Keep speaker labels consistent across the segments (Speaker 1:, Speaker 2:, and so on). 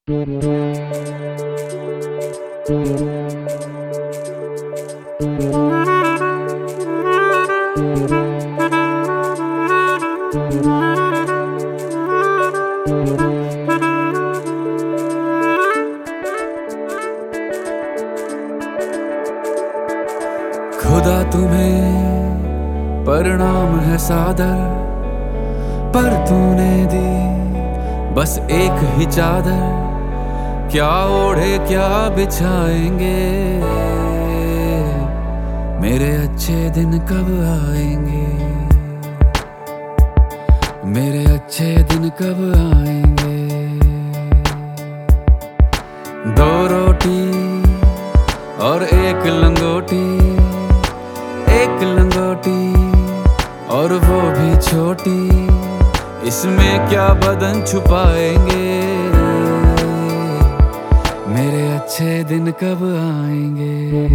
Speaker 1: खुदा तुम्हें परिणाम है सादर, पर तूने दी बस एक ही चादर। क्या ओढ़े क्या बिछाएंगे, मेरे अच्छे दिन कब आएंगे, मेरे अच्छे दिन कब आएंगे। दो रोटी और एक लंगोटी, एक लंगोटी और वो भी छोटी, इसमें क्या बदन छुपाएंगे, मेरे अच्छे दिन कब आएंगे,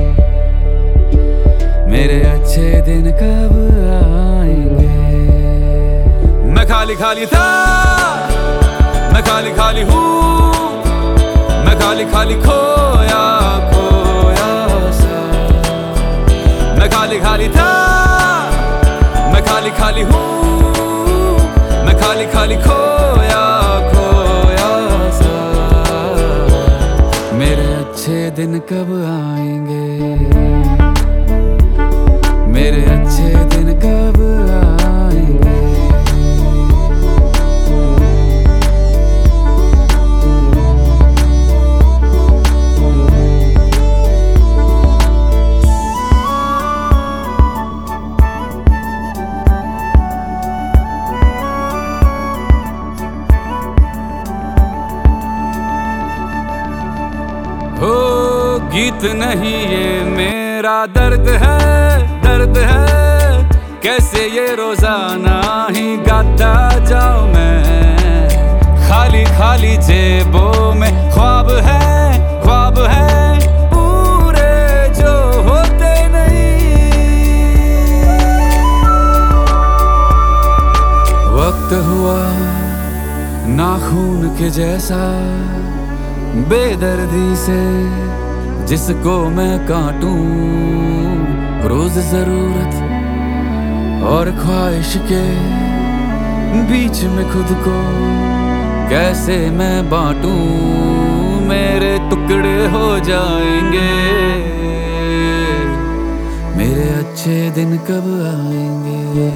Speaker 1: मेरे अच्छे दिन कब आएंगे। मैं खाली खाली था, मैं खाली खाली हूँ, मैं खाली खाली खोया खोया सा। मैं खाली खाली था, मैं खाली खाली हूँ, मैं खाली खाली खोया खोया सा। मेरे अच्छे दिन कब आएंगे, मेरे अच्छे दिन कब आएंगे। हो गीत नहीं ये मेरा दर्द है, दर्द है। कैसे ये रोजाना ही गाता जाऊं मैं, खाली खाली जेबों में ख्वाब है, ख्वाब है पूरे जो होते नहीं। वक्त हुआ नाखून के जैसा, बेदर्दी से जिसको मैं काटूं। रोज जरूरत और ख्वाहिश के बीच में खुद को कैसे मैं बांटूं, मेरे टुकड़े हो जाएंगे, मेरे अच्छे दिन कब आएंगे,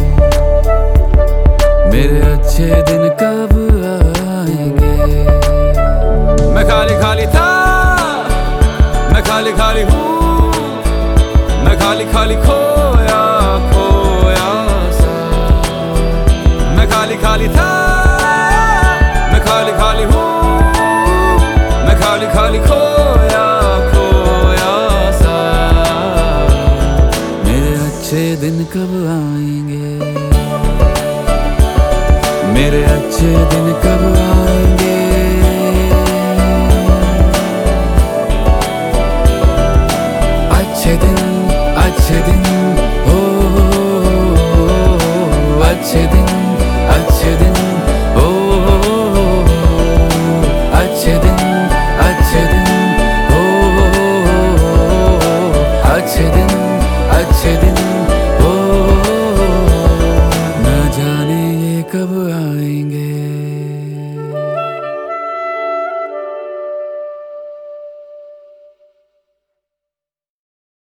Speaker 1: मेरे अच्छे दिन कब आएंगे। मैं खाली खाली था, मैं खाली खाली हूँ, मैं खाली खाली खोया खोया सा। मैं खाली खाली था, मैं खाली खाली हूँ, मैं खाली खाली खोया खोया सा। मेरे अच्छे दिन कब आएंगे, मेरे अच्छे दिन कब आएंगे।